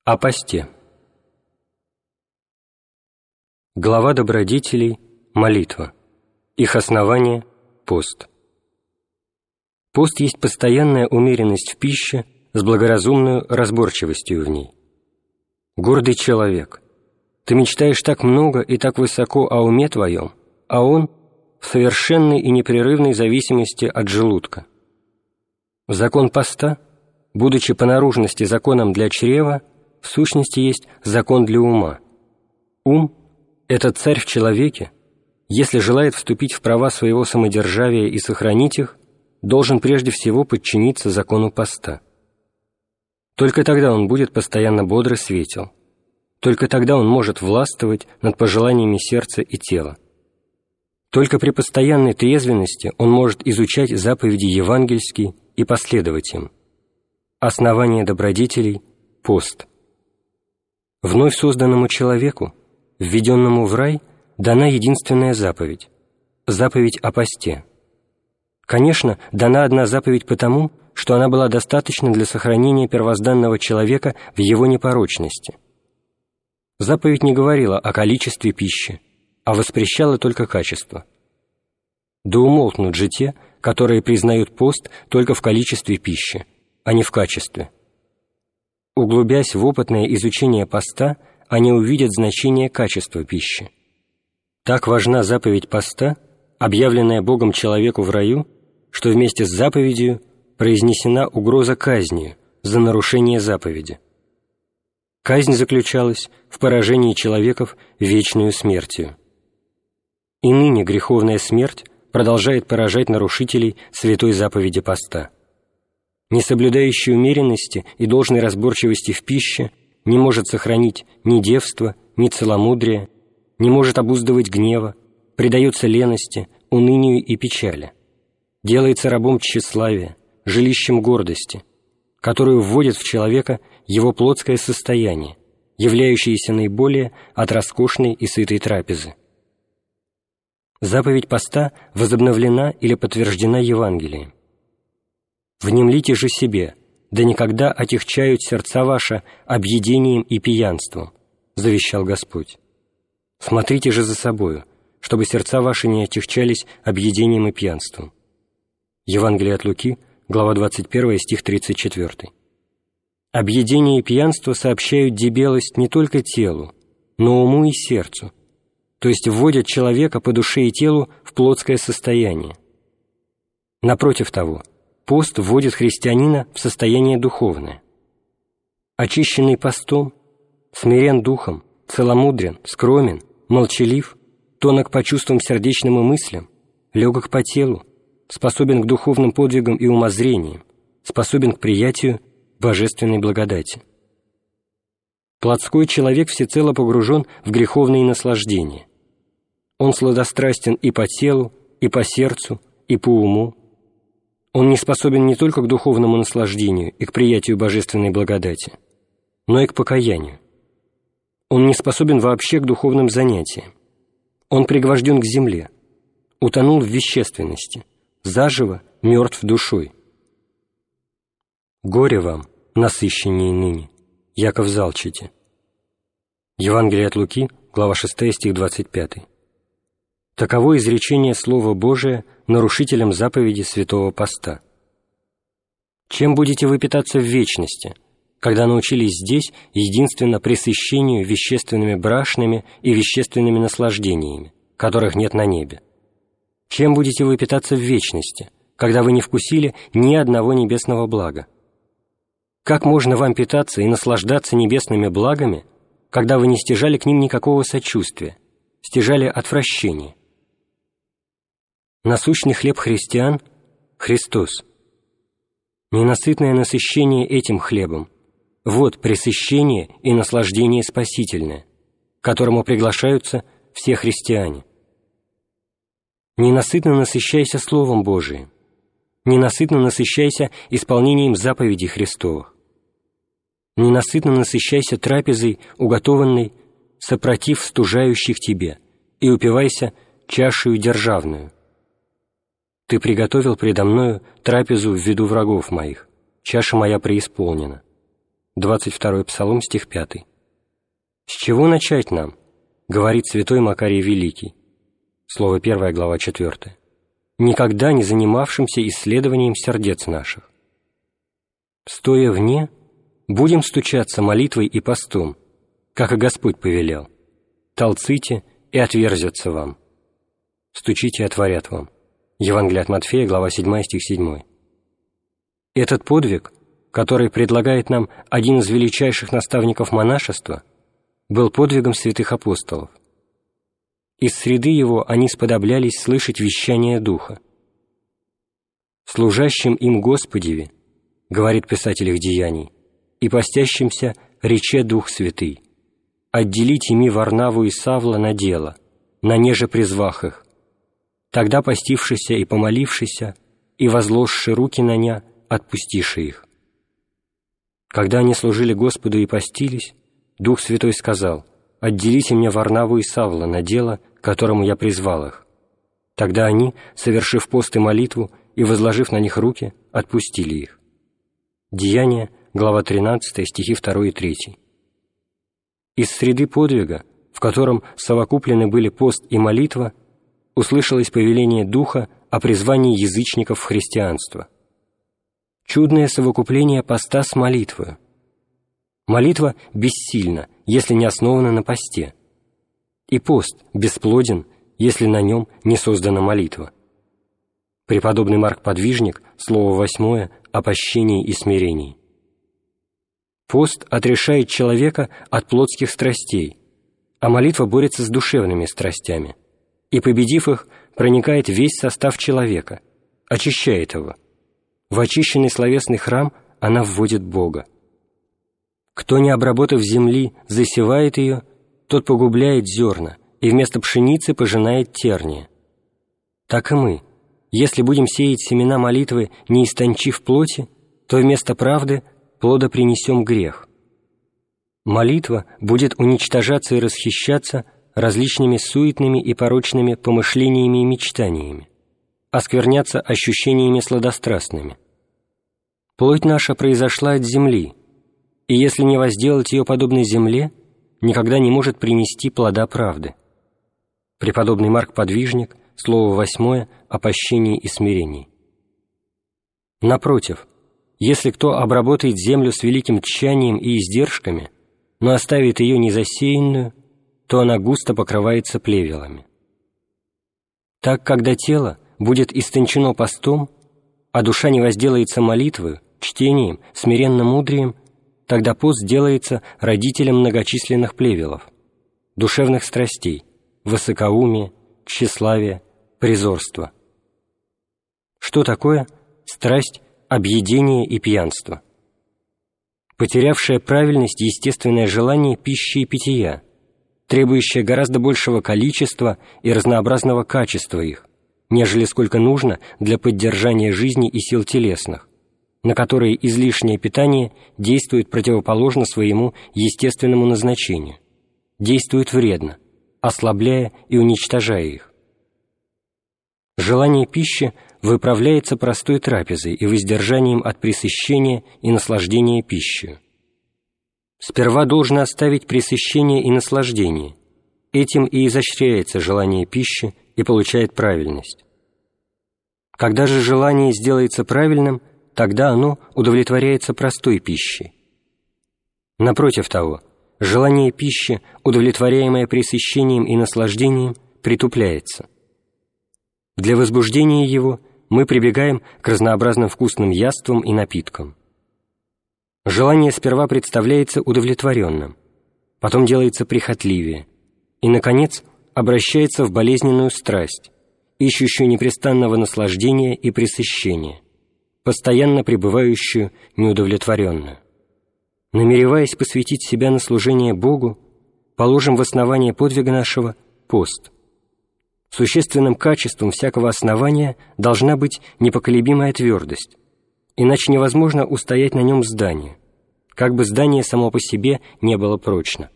О посте. Глава добродетелей – молитва. Их основание – пост. Пост есть постоянная умеренность в пище с благоразумной разборчивостью в ней. Гордый человек, ты мечтаешь так много и так высоко о уме твоем, а он в совершенной и непрерывной зависимости от желудка. Закон поста, будучи по наружности законом для чрева, в сущности есть закон для ума. Ум – это царь в человеке, если желает вступить в права своего самодержавия и сохранить их, должен прежде всего подчиниться закону поста. Только тогда он будет постоянно бодр и светел. Только тогда он может властвовать над пожеланиями сердца и тела. Только при постоянной трезвенности он может изучать заповеди евангельские и последовать им. Основание добродетелей – пост. Вновь созданному человеку, введенному в рай, дана единственная заповедь – заповедь о посте. Конечно, дана одна заповедь потому, что она была достаточна для сохранения первозданного человека в его непорочности. Заповедь не говорила о количестве пищи, а воспрещала только качество. Да умолкнут же те, которые признают пост только в количестве пищи, а не в качестве. Углубясь в опытное изучение поста, они увидят значение качества пищи. Так важна заповедь поста, объявленная Богом человеку в раю, что вместе с заповедью произнесена угроза казнью за нарушение заповеди. Казнь заключалась в поражении человеков вечную смертью. И ныне греховная смерть продолжает поражать нарушителей святой заповеди поста. Не соблюдающий умеренности и должной разборчивости в пище не может сохранить ни девства, ни целомудрия, не может обуздывать гнева, предается лености, унынию и печали, делается рабом тщеславия, жилищем гордости, которую вводит в человека его плотское состояние, являющееся наиболее от роскошной и сытой трапезы. Заповедь поста возобновлена или подтверждена Евангелием. «Внемлите же себе, да никогда отягчают сердца ваши объедением и пьянством», — завещал Господь. «Смотрите же за собою, чтобы сердца ваши не отягчались объедением и пьянством». Евангелие от Луки, глава 21, стих 34. Объедение и пьянство сообщают дебелость не только телу, но уму и сердцу, то есть вводят человека по душе и телу в плотское состояние. Напротив того, пост вводит христианина в состояние духовное. Очищенный постом, смирен духом, целомудрен, скромен, молчалив, тонок по чувствам сердечным и мыслям, легок по телу, способен к духовным подвигам и умозрениям, способен к приятию божественной благодати. Плотской человек всецело погружен в греховные наслаждения. Он сладострастен и по телу, и по сердцу, и по уму. Он не способен не только к духовному наслаждению и к приятию божественной благодати, но и к покаянию. Он не способен вообще к духовным занятиям. Он пригвожден к земле, утонул в вещественности, заживо мертв душой. Горе вам, насыщеннее ныне, яко взалчите. Евангелие от Луки, глава 6, стих 25. Таково изречение Слова Божия нарушителям заповеди святого поста. Чем будете вы питаться в вечности, когда научились здесь единственно пресыщению вещественными брашными и вещественными наслаждениями, которых нет на небе? Чем будете вы питаться в вечности, когда вы не вкусили ни одного небесного блага? Как можно вам питаться и наслаждаться небесными благами, когда вы не стяжали к ним никакого сочувствия, стяжали отвращение? Насущный хлеб христиан – Христос. Ненасытное насыщение этим хлебом – вот пресыщение и наслаждение спасительное, к которому приглашаются все христиане. Ненасытно насыщайся Словом Божиим, ненасытно насыщайся исполнением заповедей Христовых, ненасытно насыщайся трапезой, уготованной сопротив стужающих тебе, и упивайся чашею державную. Ты приготовил предо мною трапезу в виду врагов моих, чаша моя преисполнена. 22 Псалом, стих 5. «С чего начать нам?» — говорит святой Макарий Великий, слово 1, глава 4, «никогда не занимавшимся исследованием сердец наших. Стоя вне, будем стучаться молитвой и постом, как и Господь повелел. Толците, и отверзятся вам. Стучите, и отворят вам». Евангелие от Матфея, глава 7, стих 7. Этот подвиг, который предлагает нам один из величайших наставников монашества, был подвигом святых апостолов. Из среды его они сподоблялись слышать вещание Духа. «Служащим им Господеве, — говорит писатель их деяний, — и постящимся рече Дух Святый, отделить ими Варнаву и Савла на дело, на неже призвах их. Тогда постившися и помолившися, и возложши руки на ня, отпустиши их». Когда они служили Господу и постились, Дух Святой сказал: «Отделите мне Варнаву и Савла на дело, к которому я призвал их». Тогда они, совершив пост и молитву и возложив на них руки, отпустили их. Деяния, глава 13, стихи 2 и 3. Из среды подвига, в котором совокуплены были пост и молитва, услышалось повеление Духа о призвании язычников в христианство. Чудное совокупление поста с молитвою. Молитва бессильна, если не основана на посте, и пост бесплоден, если на нем не создана молитва. Преподобный Марк Подвижник, слово 8 о пощении и смирении. Пост отрешает человека от плотских страстей, а молитва борется с душевными страстями, и, победив их, проникает весь состав человека, очищает его. В очищенный словесный храм она вводит Бога. Кто, не обработав земли, засевает ее, тот погубляет зерна и вместо пшеницы пожинает терния. Так и мы, если будем сеять семена молитвы, не истончив плоти, то вместо правды плода принесем грех. Молитва будет уничтожаться и расхищаться различными суетными и порочными помышлениями и мечтаниями, оскверняться ощущениями сладострастными. Плоть наша произошла от земли, и если не возделать ее подобной земле, никогда не может принести плода правды. Преподобный Марк Подвижник, слово 8 о пощении и смирении. Напротив, если кто обработает землю с великим тщанием и издержками, но оставит ее незасеянную, то она густо покрывается плевелами. Так, когда тело будет истончено постом, а душа не возделается молитвою, чтением, смиренным мудрием, тогда пост делается родителем многочисленных плевелов, душевных страстей, высокоумия, тщеславия, презорства. Что такое страсть, объедение и пьянство? Потерявшее правильность естественное желание пищи и питья, требующее гораздо большего количества и разнообразного качества их, нежели сколько нужно для поддержания жизни и сил телесных, на которые излишнее питание действует противоположно своему естественному назначению, действует вредно, ослабляя и уничтожая их. Желание пищи выправляется простой трапезой и воздержанием от пресыщения и наслаждения пищей. Сперва должно оставить пресыщение и наслаждение. Этим и изощряется желание пищи и получает правильность. Когда же желание сделается правильным, тогда оно удовлетворяется простой пищей. Напротив того, желание пищи, удовлетворяемое пресыщением и наслаждением, притупляется. Для возбуждения его мы прибегаем к разнообразным вкусным яствам и напиткам. Желание сперва представляется удовлетворенным, потом делается прихотливее и, наконец, обращается в болезненную страсть, ищущую непрестанного наслаждения и пресыщения, постоянно пребывающую неудовлетворенную. Намереваясь посвятить себя на служение Богу, положим в основание подвига нашего пост. Существенным качеством всякого основания должна быть непоколебимая твердость, иначе невозможно устоять на нем зданию, как бы здание само по себе не было прочно.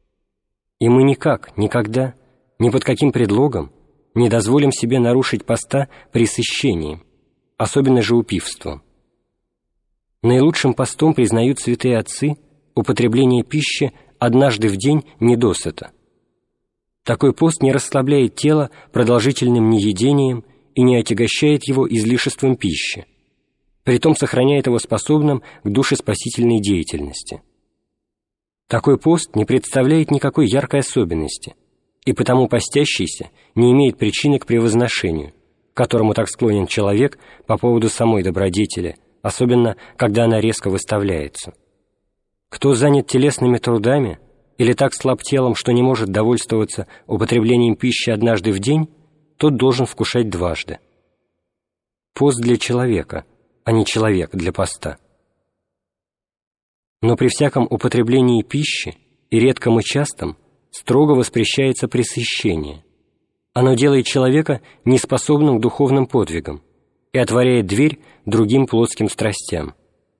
И мы никак, никогда, ни под каким предлогом не дозволим себе нарушить поста пресыщением, особенно же упивством. Наилучшим постом признают святые отцы употребление пищи однажды в день недосыта. Такой пост не расслабляет тело продолжительным неедением и не отягощает его излишеством пищи, притом сохраняет его способным к душеспасительной деятельности. Такой пост не представляет никакой яркой особенности, и потому постящийся не имеет причины к превозношению, к которому так склонен человек по поводу самой добродетели, особенно когда она резко выставляется. Кто занят телесными трудами или так слаб телом, что не может довольствоваться употреблением пищи однажды в день, тот должен вкушать дважды. Пост для человека, а не человек для поста. Но при всяком употреблении пищи, и редком и частом, строго воспрещается пресыщение. Оно делает человека неспособным к духовным подвигам и отворяет дверь другим плотским страстям.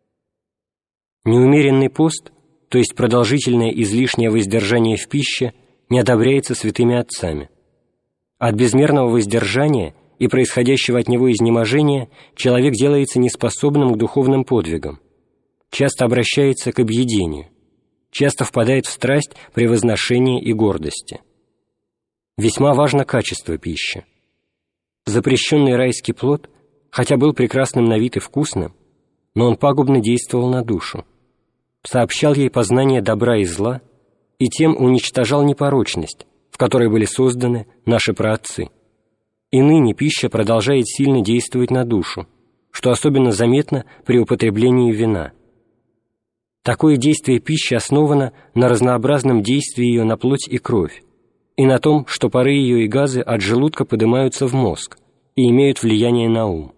Неумеренный пост, то есть продолжительное излишнее воздержание в пище, не одобряется святыми отцами. От безмерного воздержания и происходящего от него изнеможения человек делается неспособным к духовным подвигам, часто обращается к объедению, часто впадает в страсть превозношения и гордости. Весьма важно качество пищи. Запрещенный райский плод, хотя был прекрасным на вид и вкусным, но он пагубно действовал на душу, сообщал ей познание добра и зла и тем уничтожал непорочность, в которой были созданы наши праотцы. И ныне пища продолжает сильно действовать на душу, что особенно заметно при употреблении вина. Такое действие пищи основано на разнообразном действии ее на плоть и кровь, и на том, что пары ее и газы от желудка поднимаются в мозг и имеют влияние на ум.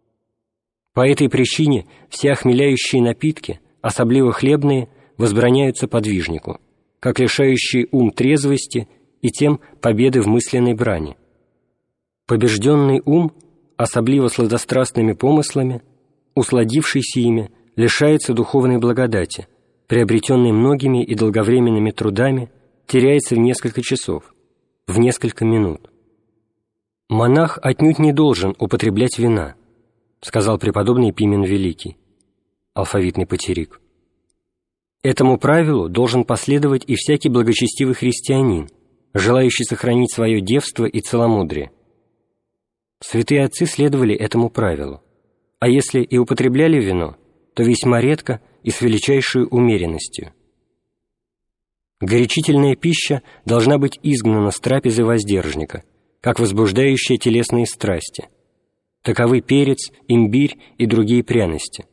По этой причине все охмеляющие напитки, особливо хлебные, возбраняются подвижнику, как лишающие ум трезвости и тем победы в мысленной брани. Побежденный ум, особливо сладострастными помыслами, усладившийся ими, лишается духовной благодати, приобретенной многими и долговременными трудами, теряется в несколько часов, в несколько минут. «Монах отнюдь не должен употреблять вина», сказал преподобный Пимен Великий, алфавитный патерик. Этому правилу должен последовать и всякий благочестивый христианин, желающий сохранить свое девство и целомудрие. Святые отцы следовали этому правилу, а если и употребляли вино, то весьма редко и с величайшей умеренностью. Горячительная пища должна быть изгнана с трапезы воздержника, как возбуждающая телесные страсти. Таковы перец, имбирь и другие пряности.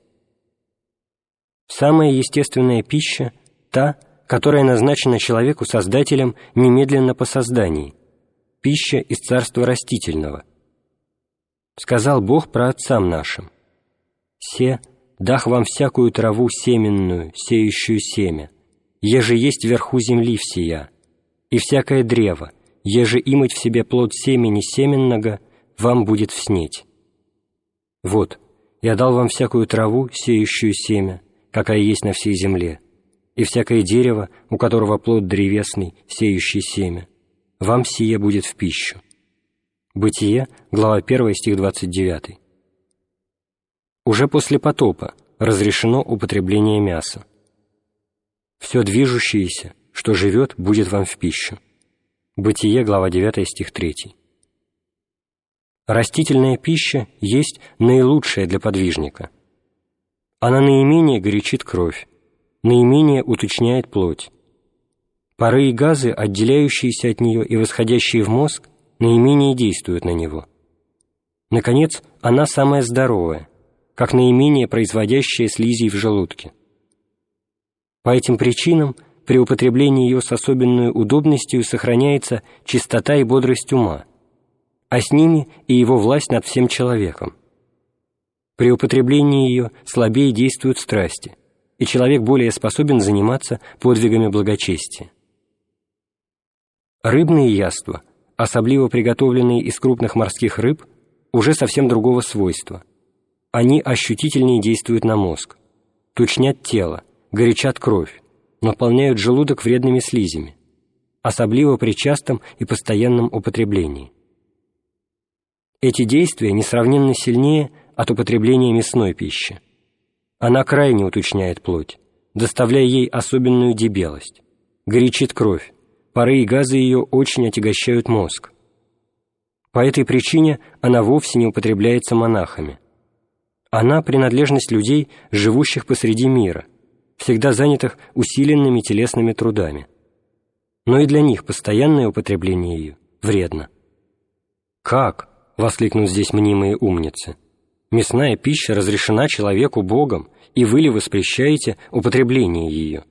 Самая естественная пища – та, которая назначена человеку Создателем немедленно по создании, пища из царства растительного. Сказал Бог про отцам нашим: «Се, дах вам всякую траву семенную, сеющую семя, еже есть вверху земли всея, и всякое древо, еже имать в себе плод семени семенного, вам будет вснеть. Вот, я дал вам всякую траву, сеющую семя, какая есть на всей земле, и всякое дерево, у которого плод древесный, сеющий семя, вам сие будет в пищу». Бытие, глава 1, стих 29. Уже после потопа разрешено употребление мяса. «Все движущееся, что живет, будет вам в пищу». Бытие, глава 9, стих 3. Растительная пища есть наилучшая для подвижника. Она наименее горячит кровь, наименее уточняет плоть. Пары и газы, отделяющиеся от нее и восходящие в мозг, наименее действуют на него. Наконец, она самая здоровая, как наименее производящая слизей в желудке. По этим причинам при употреблении ее с особенной удобностью сохраняется чистота и бодрость ума, а с ними и его власть над всем человеком. При употреблении ее слабее действуют страсти, и человек более способен заниматься подвигами благочестия. Рыбные яства, особливо приготовленные из крупных морских рыб, уже совсем другого свойства. Они ощутительнее действуют на мозг, тучнят тело, горячат кровь, наполняют желудок вредными слизями, особливо при частом и постоянном употреблении. Эти действия несравненно сильнее от употребления мясной пищи. Она крайне уточняет плоть, доставляя ей особенную дебелость, горячит кровь, пары и газы ее очень отягощают мозг. По этой причине она вовсе не употребляется монахами. Она – принадлежность людей, живущих посреди мира, всегда занятых усиленными телесными трудами. Но и для них постоянное употребление ее вредно. «Как?» — воскликнут здесь мнимые умницы. «Мясная пища разрешена человеку Богом, и вы ли воспрещаете употребление ее?»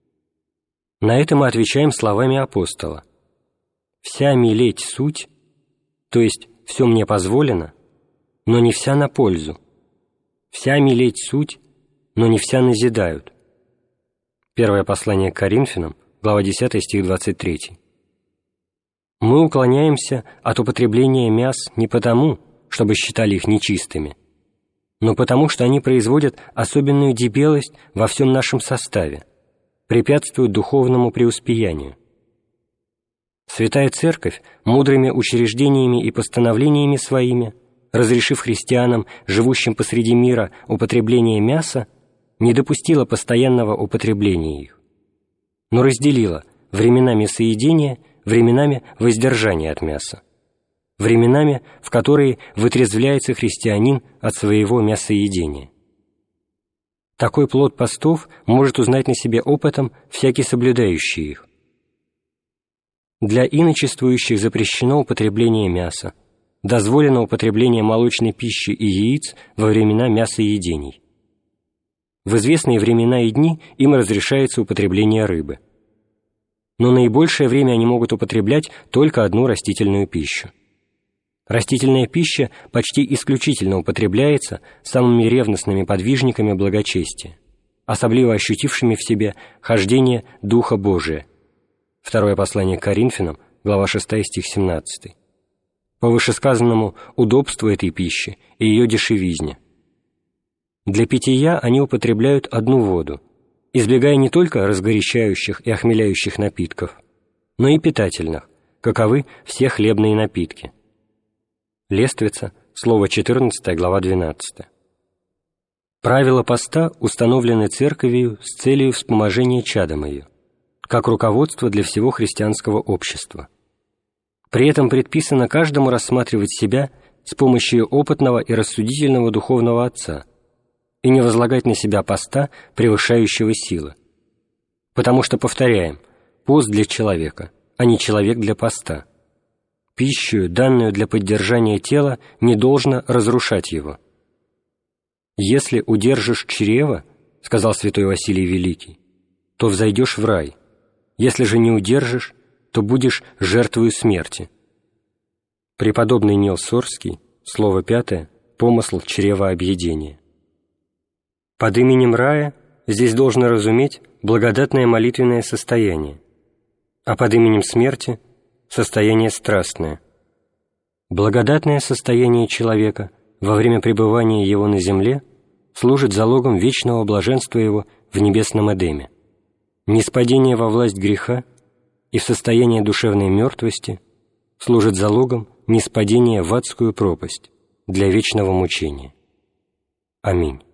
На это мы отвечаем словами апостола. «Вся милеть суть, то есть все мне позволено, но не вся на пользу. Вся милеть суть, но не вся назидают». Первое послание к Коринфянам, глава 10, стих 23. Мы уклоняемся от употребления мяс не потому, чтобы считали их нечистыми, но потому, что они производят особенную дебелость во всем нашем составе, препятствуют духовному преуспеянию. Святая Церковь мудрыми учреждениями и постановлениями своими, разрешив христианам, живущим посреди мира, употребление мяса, не допустила постоянного употребления их, но разделила времена мясоедения временами воздержания от мяса, временами, в которые вытрезвляется христианин от своего мясоедения. Такой плод постов может узнать на себе опытом всякий соблюдающий их. Для иночествующих запрещено употребление мяса, дозволено употребление молочной пищи и яиц во времена мясоедений. В известные времена и дни им разрешается употребление рыбы. Но наибольшее время они могут употреблять только одну растительную пищу. Растительная пища почти исключительно употребляется самыми ревностными подвижниками благочестия, особливо ощутившими в себе хождение Духа Божия. Второе послание к Коринфянам, глава 6, стих 17. По вышесказанному удобству этой пищи и ее дешевизне. Для питья они употребляют одну воду, избегая не только разгорячающих и охмеляющих напитков, но и питательных, каковы все хлебные напитки. Лествица, слово 14, глава 12. Правила поста установлены Церковью с целью вспоможения чадом ее, как руководство для всего христианского общества. При этом предписано каждому рассматривать себя с помощью опытного и рассудительного духовного отца и не возлагать на себя поста, превышающего силы. Потому что, повторяем, пост для человека, а не человек для поста. Пищу, данную для поддержания тела, не должно разрушать его. «Если удержишь чрево, — сказал святой Василий Великий, — то взойдешь в рай. Если же не удержишь, то будешь жертвою смерти». Преподобный Нил Сорский, слово 5, помысл чревообъедения. Под именем рая здесь должно разуметь благодатное молитвенное состояние, а под именем смерти — состояние страстное. Благодатное состояние человека во время пребывания его на земле служит залогом вечного блаженства его в небесном Эдеме. Ниспадение во власть греха и в состояние душевной мертвости служит залогом ниспадения в адскую пропасть для вечного мучения. Аминь.